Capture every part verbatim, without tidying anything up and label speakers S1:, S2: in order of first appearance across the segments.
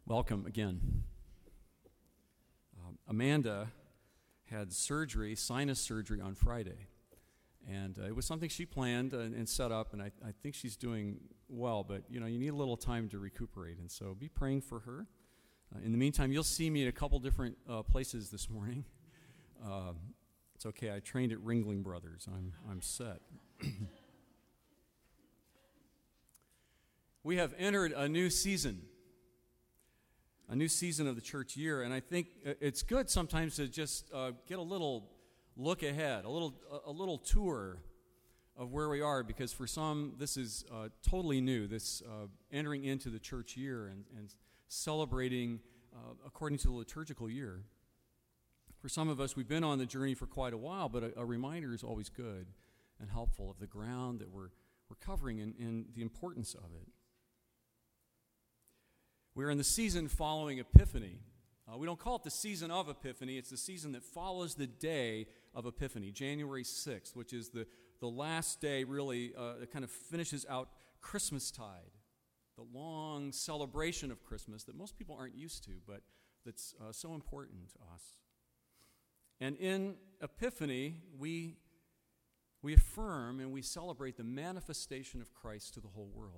S1: Welcome again. Um, Amanda had surgery, sinus surgery, on Friday. And uh, it was something she planned and, and set up, and I, I think she's doing well. But, you know, you need a little time to recuperate, and so be praying for her. Uh, in the meantime, you'll see me at a couple different uh, places this morning. Uh, it's okay, I trained at Ringling Brothers. I'm, I'm set. We have entered a new season. A new season of the church year, and I think it's good sometimes to just uh, get a little look ahead, a little a little tour of where we are, because for some this is uh, totally new, this uh, entering into the church year and, and celebrating uh, according to the liturgical year. For some of us, we've been on the journey for quite a while, but a, a reminder is always good and helpful of the ground that we're, we're covering and, and the importance of it. We're in the season following Epiphany. Uh, we don't call it the season of Epiphany. It's the season that follows the day of Epiphany, January sixth, which is the, the last day, really, uh, that kind of finishes out Christmastide, the long celebration of Christmas that most people aren't used to, but that's uh, so important to us. And in Epiphany, we, we affirm and we celebrate the manifestation of Christ to the whole world.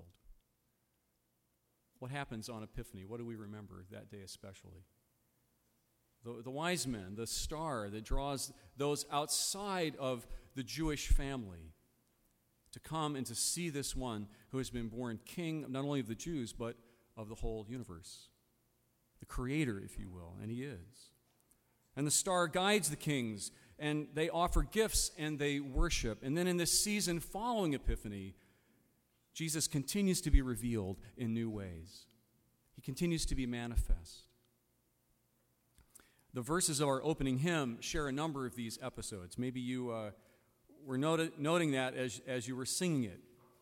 S1: What happens on Epiphany? What do we remember that day especially? The, the wise men, the star that draws those outside of the Jewish family to come and to see this one who has been born king not only of the Jews, but of the whole universe. The creator, if you will, and he is. And the star guides the kings, and they offer gifts and they worship. And then in this season following Epiphany, Jesus continues to be revealed in new ways. He continues to be manifest. The verses of our opening hymn share a number of these episodes. Maybe you uh, were not- noting that as, as you were singing it.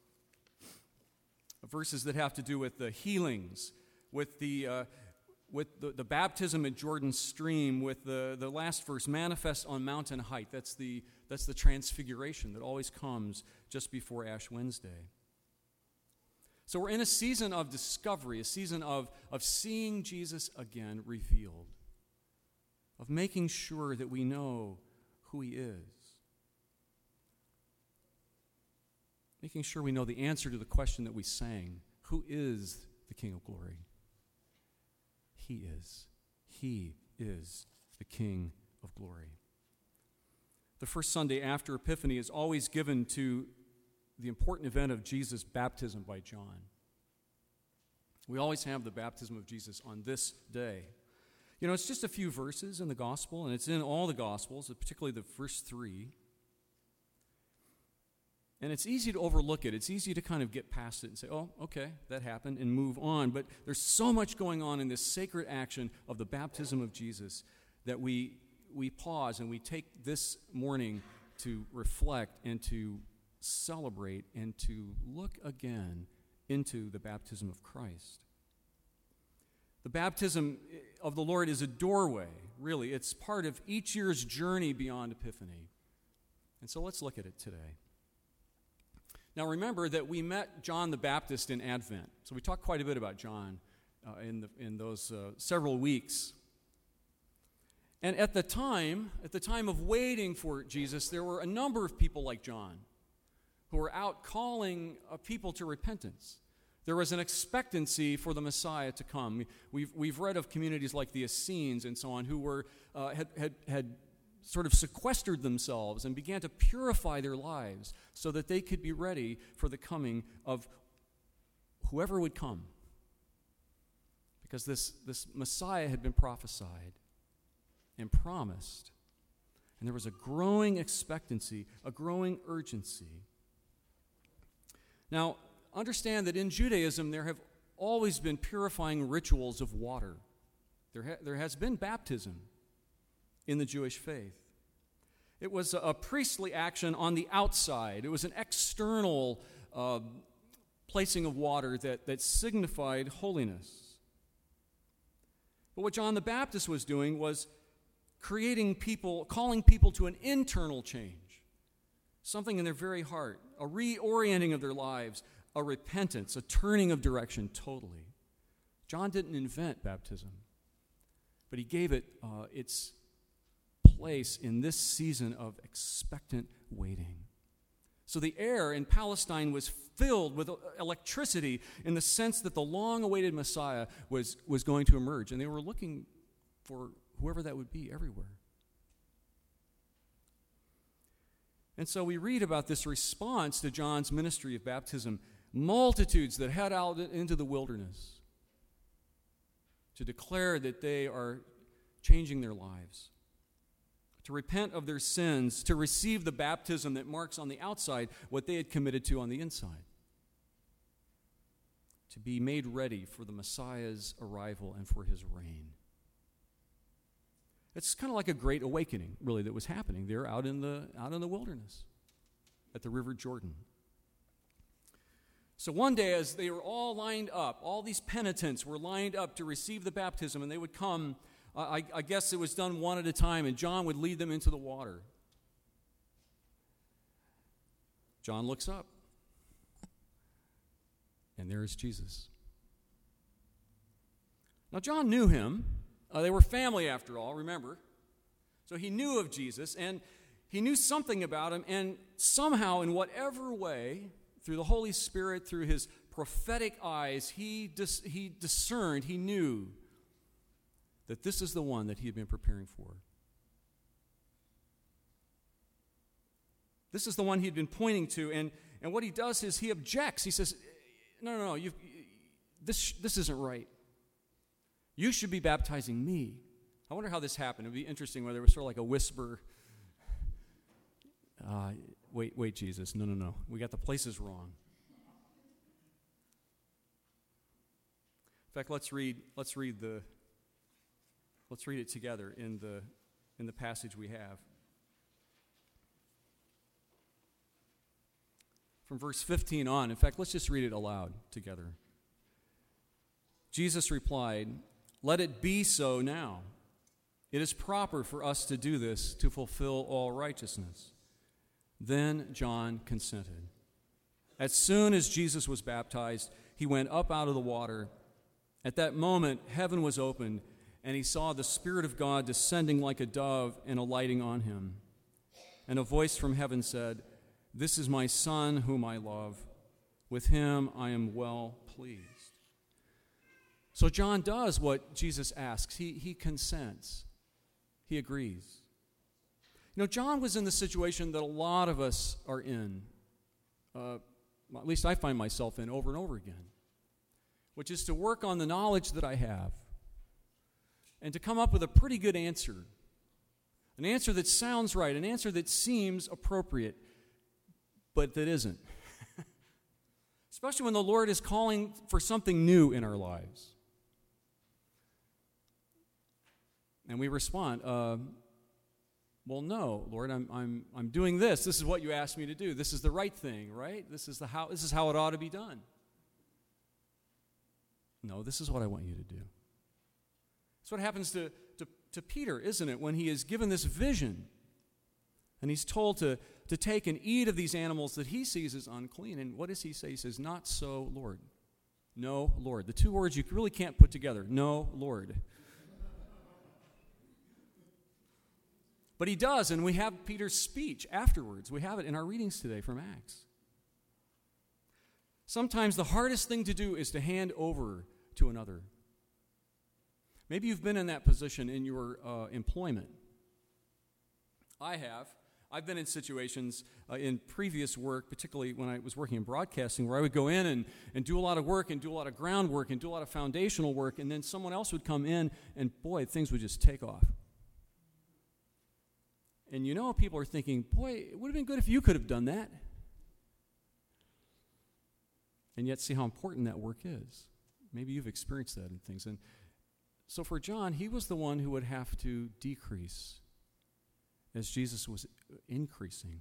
S1: Verses that have to do with the healings, with the uh, with the, the baptism at Jordan's stream, with the, the last verse, manifest on mountain height. That's the, that's the transfiguration that always comes just before Ash Wednesday. So we're in a season of discovery, a season of, of seeing Jesus again revealed, of making sure that we know who he is, making sure we know the answer to the question that we sang, who is the King of Glory? He is. He is the King of Glory. The first Sunday after Epiphany is always given to the important event of Jesus' baptism by John. We always have the baptism of Jesus on this day. You know, it's just a few verses in the gospel, and it's in all the gospels, particularly the first three. And it's easy to overlook it. It's easy to kind of get past it and say, oh, okay, that happened, and move on. But there's so much going on in this sacred action of the baptism of Jesus that we we pause and we take this morning to reflect and to celebrate and to look again into the baptism of Christ. The baptism of the Lord is a doorway, really. It's part of each year's journey beyond Epiphany. And so let's look at it today. Now remember that we met John the Baptist in Advent. So we talked quite a bit about John uh, in, the, in those uh, several weeks. And at the time, at the time of waiting for Jesus, there were a number of people like John who were out calling uh, people to repentance. There was an expectancy for the Messiah to come. We've, we've read of communities like the Essenes and so on who were uh, had, had, had sort of sequestered themselves and began to purify their lives so that they could be ready for the coming of whoever would come. Because this, this Messiah had been prophesied and promised. And there was a growing expectancy, a growing urgency. Now, understand that in Judaism there have always been purifying rituals of water. There, ha- there has been baptism in the Jewish faith. It was a, a priestly action on the outside. It was an external uh, placing of water that, that signified holiness. But what John the Baptist was doing was creating people, calling people to an internal change, something in their very heart, a reorienting of their lives, a repentance, a turning of direction totally John didn't invent baptism, but he gave it uh, its place in this season of expectant waiting. So the air in Palestine was filled with electricity in the sense that the long-awaited Messiah was, was going to emerge, and they were looking for whoever that would be everywhere. And so we read about this response to John's ministry of baptism, multitudes that head out into the wilderness to declare that they are changing their lives, to repent of their sins, to receive the baptism that marks on the outside what they had committed to on the inside, to be made ready for the Messiah's arrival and for his reign. It's kind of like a great awakening, really, that was happening there out in the out in the wilderness at the River Jordan. So one day, as they were all lined up, all these penitents were lined up to receive the baptism, and they would come, uh, I, I guess it was done one at a time, and John would lead them into the water. John looks up, and there is Jesus. Now, John knew him. Uh, they were family, after all, remember. So he knew of Jesus, and he knew something about him, and somehow, in whatever way, through the Holy Spirit, through his prophetic eyes, he, dis- he discerned, he knew that this is the one that he had been preparing for. This is the one he'd been pointing to, and, and what he does is he objects. He says, no, no, no, you've, this, this isn't right. You should be baptizing me. I wonder how this happened. It would be interesting whether it was sort of like a whisper. Uh, wait, wait, Jesus. No, no, no. We got the places wrong. In fact, let's read. Let's read the. Let's read it together in the in the passage we have. From verse fifteen on. In fact, let's just read it aloud together. Jesus replied, "Let it be so now. It is proper for us to do this to fulfill all righteousness." Then John consented. As soon as Jesus was baptized, he went up out of the water. At that moment, heaven was opened, and he saw the Spirit of God descending like a dove and alighting on him. And a voice from heaven said, "This is my Son whom I love. With him I am well pleased." So John does what Jesus asks. He, he consents. He agrees. You know, John was in the situation that a lot of us are in, uh, well, at least I find myself in over and over again, which is to work on the knowledge that I have and to come up with a pretty good answer, an answer that sounds right, an answer that seems appropriate, but that isn't. Especially when the Lord is calling for something new in our lives. And we respond, uh, well, no, Lord, I'm I'm I'm doing this. This is what you asked me to do. This is the right thing, right? This is the how this is how it ought to be done. No, this is what I want you to do. That's what happens to, to, to Peter, isn't it? When he is given this vision and he's told to, to take and eat of these animals that he sees as unclean. And what does he say? He says, "Not so, Lord." No, Lord. The two words you really can't put together. No, Lord. But he does, and we have Peter's speech afterwards. We have it in our readings today from Acts. Sometimes the hardest thing to do is to hand over to another. Maybe you've been in that position in your uh, employment. I have. I've been in situations uh, in previous work, particularly when I was working in broadcasting, where I would go in and, and do a lot of work and do a lot of groundwork and do a lot of foundational work, and then someone else would come in, and boy, things would just take off. And you know, people are thinking, boy, it would have been good if you could have done that. And yet see how important that work is. Maybe you've experienced that in things. And so for John, he was the one who would have to decrease as Jesus was increasing.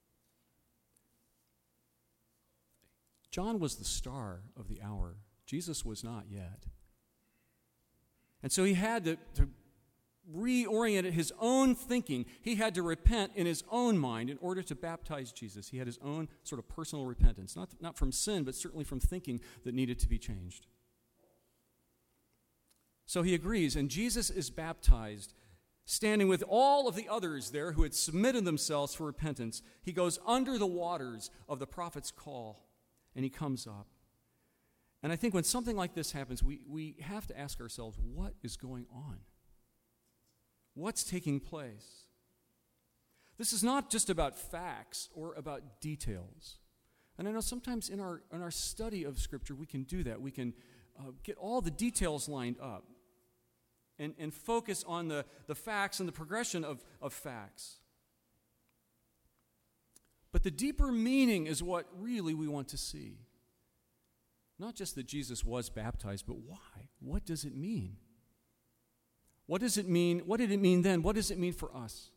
S1: John was the star of the hour. Jesus was not yet. And so he had to, to reoriented his own thinking. He had to repent in his own mind in order to baptize Jesus. He had his own sort of personal repentance, not, not from sin, but certainly from thinking that needed to be changed. So he agrees, and Jesus is baptized, standing with all of the others there who had submitted themselves for repentance. He goes under the waters of the prophet's call, and he comes up. And I think when something like this happens, we, we have to ask ourselves, what is going on? What's taking place? This is not just about facts or about details. And I know sometimes in our in our study of Scripture, we can do that. We can uh, get all the details lined up and, and focus on the, the facts and the progression of, of facts. But the deeper meaning is what really we want to see. Not just that Jesus was baptized, but why? What does it mean? What does it mean? What did it mean then? What does it mean for us?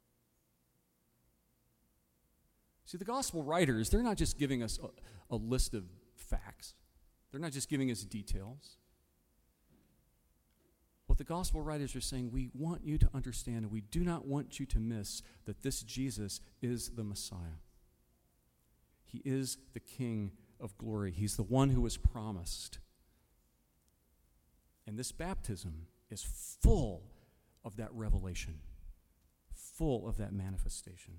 S1: See, the gospel writers, they're not just giving us a, a list of facts. They're not just giving us details. What the gospel writers are saying, we want you to understand, and we do not want you to miss that this Jesus is the Messiah. He is the King of glory. He's the one who was promised. And this baptism is full of that revelation, full of that manifestation.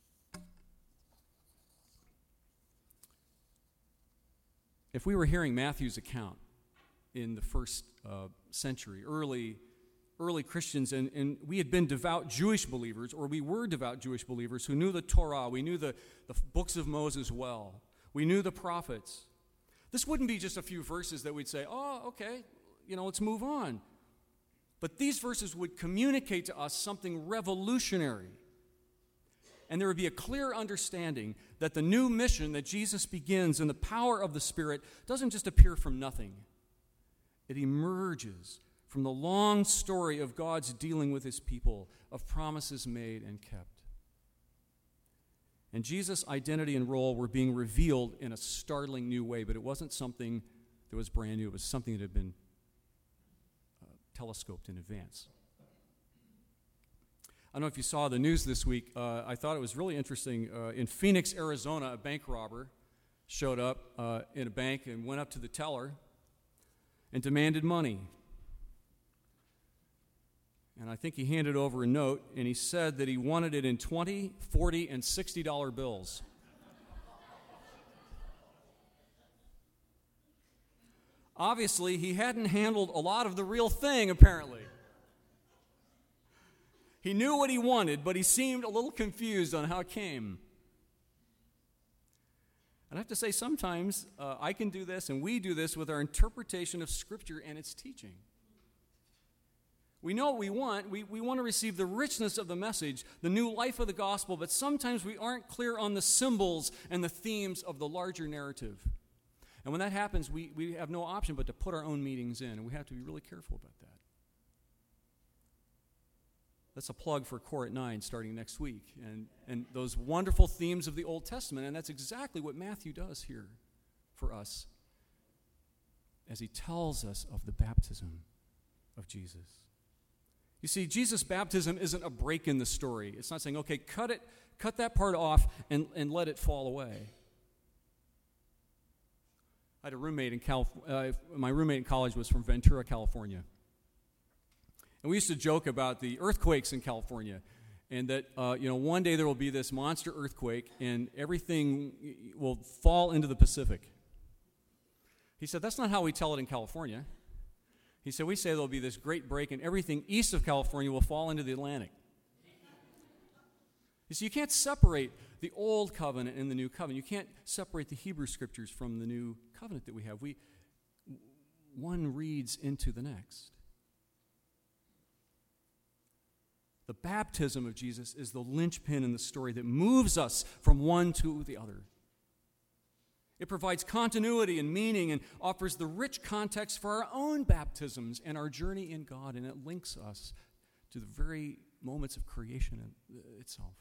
S1: If we were hearing Matthew's account in the first uh, century, early early Christians, and, and we had been devout Jewish believers, or we were devout Jewish believers who knew the Torah, we knew the, the books of Moses well, we knew the prophets, this wouldn't be just a few verses that we'd say, oh, okay, you know, let's move on. But these verses would communicate to us something revolutionary. And there would be a clear understanding that the new mission that Jesus begins in the power of the Spirit doesn't just appear from nothing. It emerges from the long story of God's dealing with his people, of promises made and kept. And Jesus' identity and role were being revealed in a startling new way, but it wasn't something that was brand new. It was something that had been uh, telescoped in advance. I don't know if you saw the news this week. Uh, I thought it was really interesting. Uh, in Phoenix, Arizona, a bank robber showed up uh, in a bank and went up to the teller and demanded money. And I think he handed over a note, and he said that he wanted it in twenty, forty, and sixty dollar bills. Obviously, he hadn't handled a lot of the real thing, apparently. He knew what he wanted, but he seemed a little confused on how it came. And I have to say, sometimes uh, I can do this, and we do this with our interpretation of Scripture and its teaching. We know what we want. We, we want to receive the richness of the message, the new life of the gospel, but sometimes we aren't clear on the symbols and the themes of the larger narrative. And when that happens, we, we have no option but to put our own meanings in, and we have to be really careful about that. That's a plug for Core at nine starting next week, and, and those wonderful themes of the Old Testament, and that's exactly what Matthew does here for us as he tells us of the baptism of Jesus. You see, Jesus' baptism isn't a break in the story. It's not saying, okay, cut it, cut that part off and, and let it fall away. I had a roommate in California. Uh, my roommate in college was from Ventura, California. And we used to joke about the earthquakes in California, and that, uh, you know, one day there will be this monster earthquake, and everything will fall into the Pacific. He said, that's not how we tell it in California. He said, we say there will be this great break, and everything east of California will fall into the Atlantic. You see, you can't separate the Old Covenant and the New Covenant. You can't separate the Hebrew Scriptures from the New Covenant that we have. We, one reads into the next. The baptism of Jesus is the linchpin in the story that moves us from one to the other. It provides continuity and meaning and offers the rich context for our own baptisms and our journey in God, and it links us to the very moments of creation itself.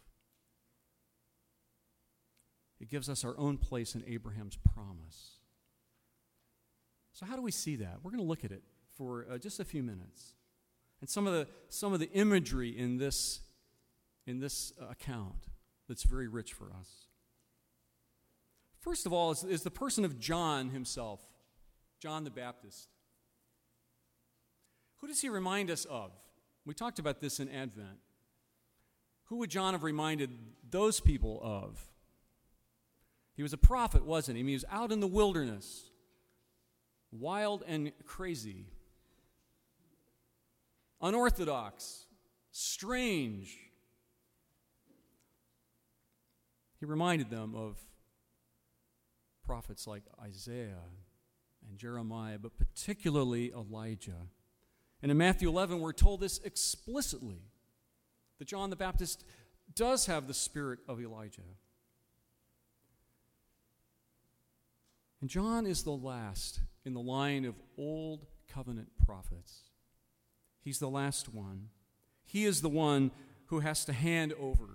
S1: It gives us our own place in Abraham's promise. So how do we see that? We're going to look at it for uh, just a few minutes. And some of the some of the imagery in this in this account that's very rich for us. First of all is, is the person of John himself, John the Baptist, Who does he remind us of? We talked about this in Advent. Who would John have reminded those people of? He was a prophet, wasn't he? I mean, he was out in the wilderness, wild and crazy, unorthodox, strange. He reminded them of prophets like Isaiah and Jeremiah, but particularly Elijah. And in Matthew eleven, we're told this explicitly, that John the Baptist does have the spirit of Elijah. And John is the last in the line of Old Covenant prophets. He's the last one. He is the one who has to hand over.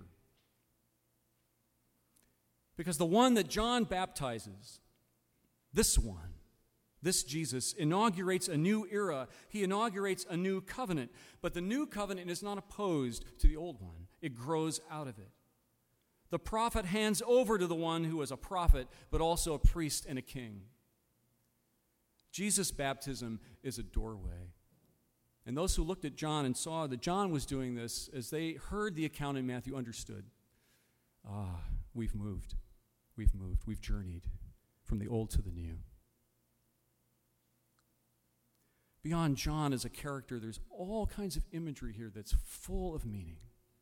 S1: Because the one that John baptizes, this one, this Jesus, inaugurates a new era. He inaugurates a new covenant. But the new covenant is not opposed to the old one. It grows out of it. The prophet hands over to the one who is a prophet, but also a priest and a king. Jesus' baptism is a doorway. And those who looked at John and saw that John was doing this, as they heard the account in Matthew, understood, ah, we've moved. We've moved. We've journeyed from the old to the new. Beyond John as a character, there's all kinds of imagery here that's full of meaning.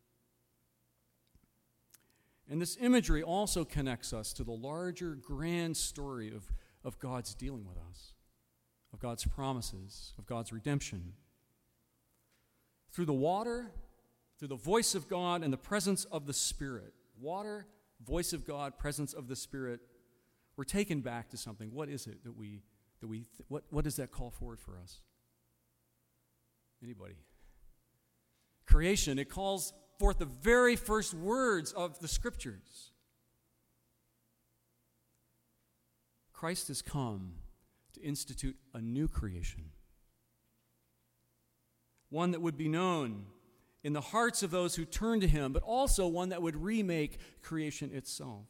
S1: And this imagery also connects us to the larger, grand story of, of God's dealing with us, of God's promises, of God's redemption. Through the water, through the voice of God and the presence of the Spirit. Water, voice of God, presence of the Spirit. We're taken back to something. What is it that we, that we, th- what, what does that call forward for us? Anybody? Creation, it calls forth the very first words of the Scriptures. Christ has come to institute a new creation. One that would be known in the hearts of those who turn to him, but also one that would remake creation itself.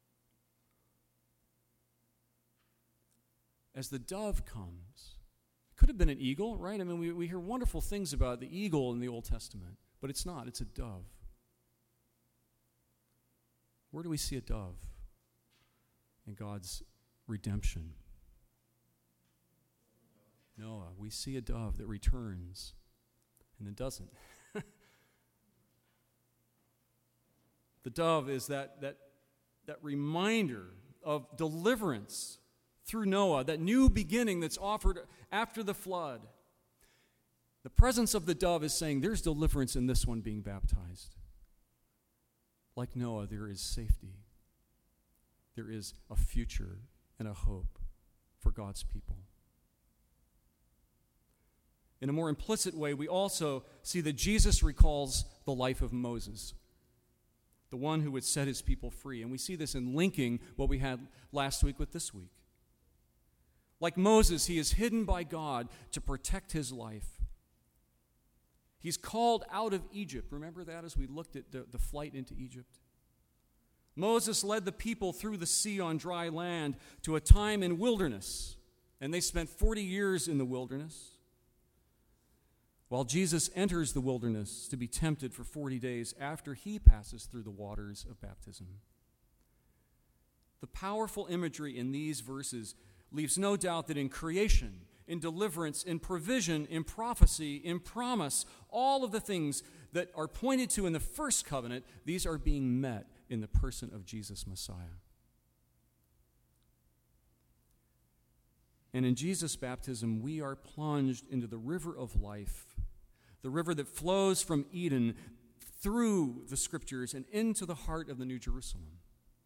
S1: As the dove comes, it could have been an eagle, right? I mean, we, we hear wonderful things about the eagle in the Old Testament, but it's not. It's a dove. Where do we see a dove in God's redemption? Noah, we see a dove that returns and then doesn't. The dove is that, that, that reminder of deliverance through Noah, that new beginning that's offered after the flood. The presence of the dove is saying there's deliverance in this one being baptized. Like Noah, there is safety. There is a future and a hope for God's people. In a more implicit way, we also see that Jesus recalls the life of Moses, the one who would set his people free. And we see this in linking what we had last week with this week. Like Moses, he is hidden by God to protect his life. He's called out of Egypt. Remember that as we looked at the, the flight into Egypt? Moses led the people through the sea on dry land to a time in wilderness, and they spent forty years in the wilderness, while Jesus enters the wilderness to be tempted for forty days after he passes through the waters of baptism. The powerful imagery in these verses leaves no doubt that in creation, in deliverance, in provision, in prophecy, in promise, all of the things that are pointed to in the first covenant, these are being met in the person of Jesus Messiah. And in Jesus' baptism, we are plunged into the river of life, the river that flows from Eden through the Scriptures and into the heart of the New Jerusalem.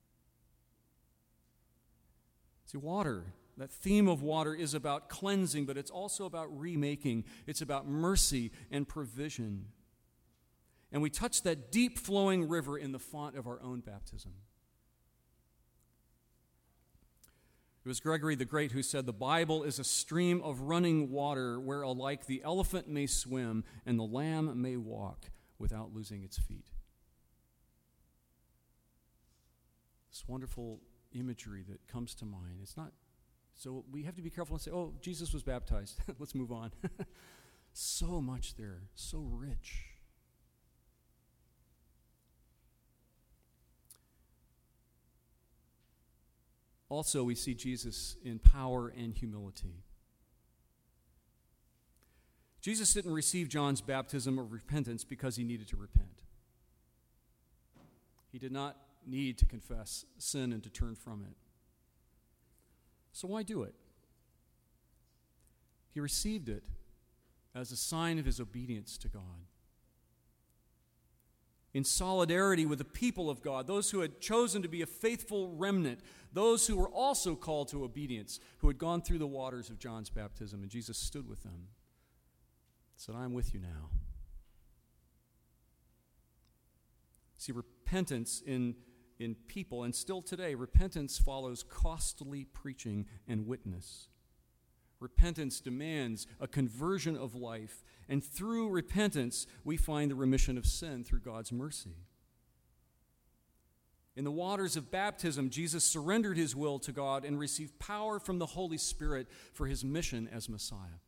S1: See, water, that theme of water is about cleansing, but it's also about remaking. It's about mercy and provision. And we touch that deep flowing river in the font of our own baptism. It was Gregory the Great who said, "The Bible is a stream of running water where alike the elephant may swim and the lamb may walk without losing its feet." This wonderful imagery that comes to mind. It's not, so we have to be careful and say, oh, Jesus was baptized. Let's move on. So much there, so rich. Also, we see Jesus in power and humility. Jesus didn't receive John's baptism of repentance because he needed to repent. He did not need to confess sin and to turn from it. So why do it? He received it as a sign of his obedience to God. In solidarity with the people of God, those who had chosen to be a faithful remnant, those who were also called to obedience, who had gone through the waters of John's baptism, and Jesus stood with them, said, I'm with you now. See, repentance in, in people, and still today, repentance follows costly preaching and witness. Repentance demands a conversion of life, and through repentance, we find the remission of sin through God's mercy. In the waters of baptism, Jesus surrendered his will to God and received power from the Holy Spirit for his mission as Messiah.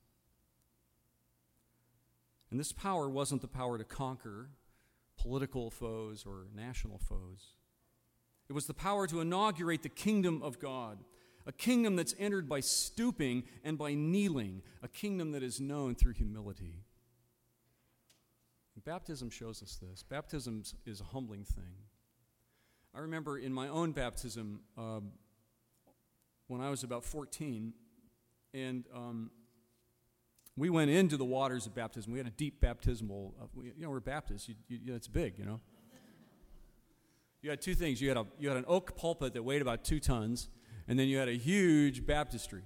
S1: And this power wasn't the power to conquer political foes or national foes. It was the power to inaugurate the kingdom of God, a kingdom that's entered by stooping and by kneeling, a kingdom that is known through humility. And baptism shows us this. Baptism is a humbling thing. I remember in my own baptism uh, when I was about fourteen, and um, we went into the waters of baptism. We had a deep baptismal, uh, we, you know, we're Baptists. You, you, it's big, you know. You had two things. You had a you had an oak pulpit that weighed about two tons, and then you had a huge baptistry.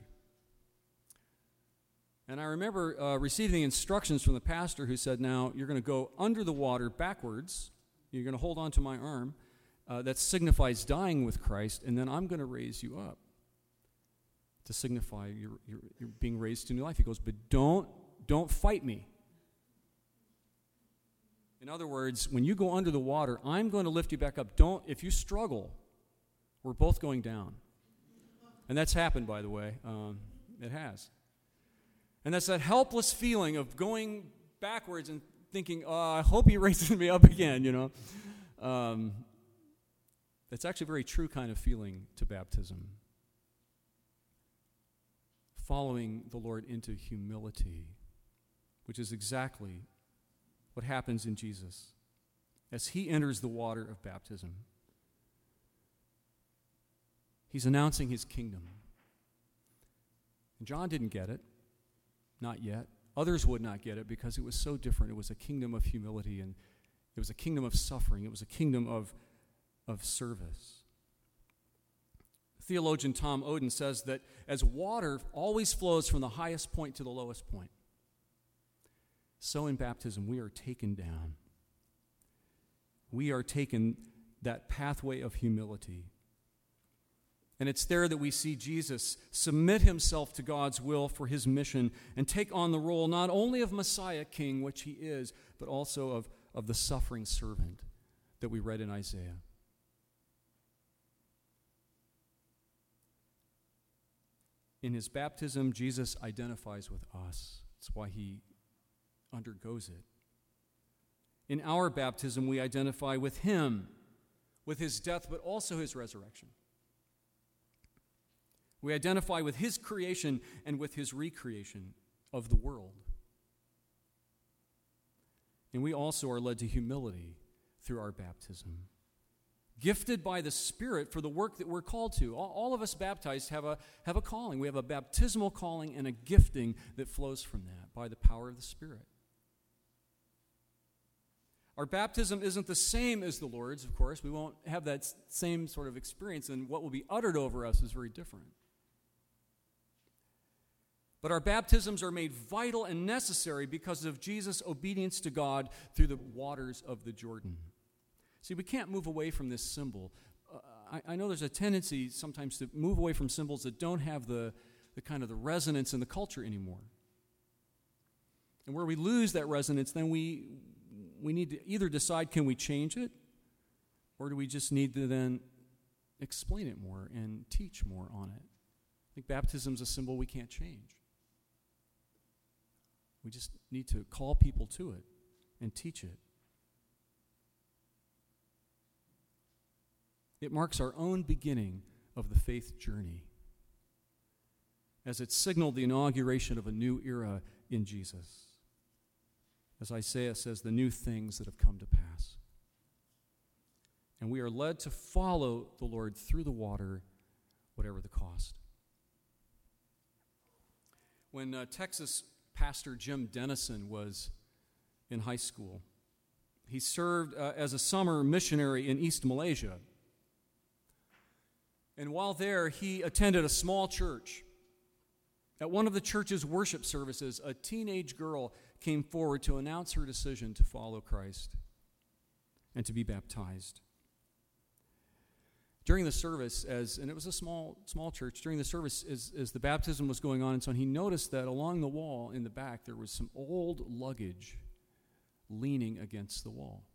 S1: And I remember uh, receiving instructions from the pastor who said, now, you're going to go under the water backwards. You're going to hold on to my arm. Uh, that signifies dying with Christ, and then I'm going to raise you up to signify you're, you're, you're being raised to new life. He goes, but don't, don't fight me. In other words, when you go under the water, I'm going to lift you back up. Don't, if you struggle, we're both going down. And that's happened, by the way. Um, it has. And that's that helpless feeling of going backwards and thinking, oh, I hope he raises me up again, you know. Um, that's actually a very true kind of feeling to baptism. Following the Lord into humility, which is exactly what happens in Jesus as he enters the water of baptism. He's announcing his kingdom. And John didn't get it, not yet. Others would not get it because it was so different. It was a kingdom of humility, and it was a kingdom of suffering. It was a kingdom of, of service. Theologian Tom Oden says that as water always flows from the highest point to the lowest point, so in baptism we are taken down. We are taken that pathway of humility. And it's there that we see Jesus submit himself to God's will for his mission and take on the role not only of Messiah King, which he is, but also of, of the suffering servant that we read in Isaiah. In his baptism, Jesus identifies with us. That's why he undergoes it. In our baptism, we identify with him, with his death, but also his resurrection. We identify with his creation and with his recreation of the world. And we also are led to humility through our baptism, gifted by the Spirit for the work that we're called to. All, all of us baptized have a, have a calling. We have a baptismal calling and a gifting that flows from that by the power of the Spirit. Our baptism isn't the same as the Lord's, of course. We won't have that same sort of experience, and what will be uttered over us is very different. But our baptisms are made vital and necessary because of Jesus' obedience to God through the waters of the Jordan. See, we can't move away from this symbol. Uh, I, I know there's a tendency sometimes to move away from symbols that don't have the, the kind of the resonance in the culture anymore. And where we lose that resonance, then we we need to either decide, can we change it, or do we just need to then explain it more and teach more on it? I think baptism is a symbol we can't change. We just need to call people to it and teach it. It marks our own beginning of the faith journey, as it signaled the inauguration of a new era in Jesus. As Isaiah says, the new things that have come to pass. And we are led to follow the Lord through the water, whatever the cost. When uh, Texas pastor Jim Dennison was in high school, he served uh, as a summer missionary in East Malaysia. And while there, he attended a small church. At one of the church's worship services, a teenage girl came forward to announce her decision to follow Christ and to be baptized. During the service, as and it was a small small church, during the service, as, as the baptism was going on and so on, he noticed that along the wall in the back there was some old luggage leaning against the wall.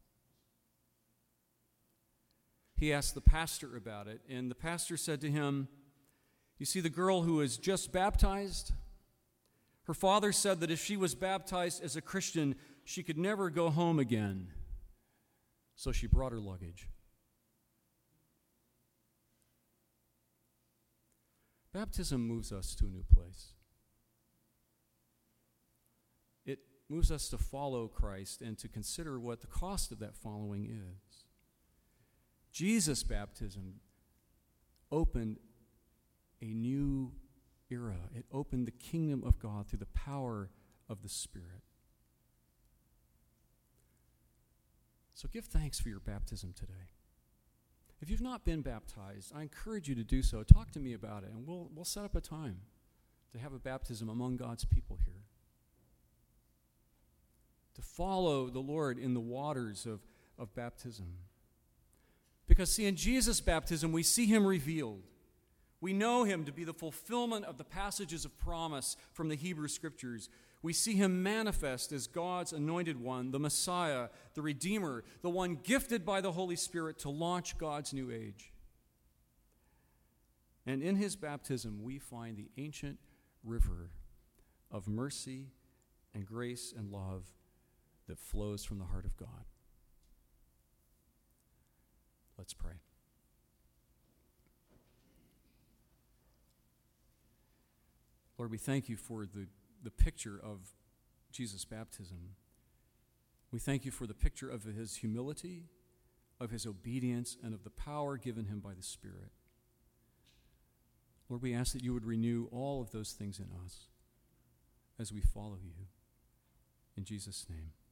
S1: He asked the pastor about it, and the pastor said to him, "You see the girl who was just baptized? Her father said that if she was baptized as a Christian, she could never go home again. So she brought her luggage." Baptism moves us to a new place. It moves us to follow Christ and to consider what the cost of that following is. Jesus' baptism opened a new era. It opened the kingdom of God through the power of the Spirit. So give thanks for your baptism today. If you've not been baptized, I encourage you to do so. Talk to me about it, and we'll, we'll set up a time to have a baptism among God's people here. To follow the Lord in the waters of, of baptism. Because, see, in Jesus' baptism, we see him revealed. We know him to be the fulfillment of the passages of promise from the Hebrew Scriptures. We see him manifest as God's anointed one, the Messiah, the Redeemer, the one gifted by the Holy Spirit to launch God's new age. And in his baptism, we find the ancient river of mercy and grace and love that flows from the heart of God. Let's pray. Lord, we thank you for the, the picture of Jesus' baptism. We thank you for the picture of his humility, of his obedience, and of the power given him by the Spirit. Lord, we ask that you would renew all of those things in us as we follow you. In Jesus' name.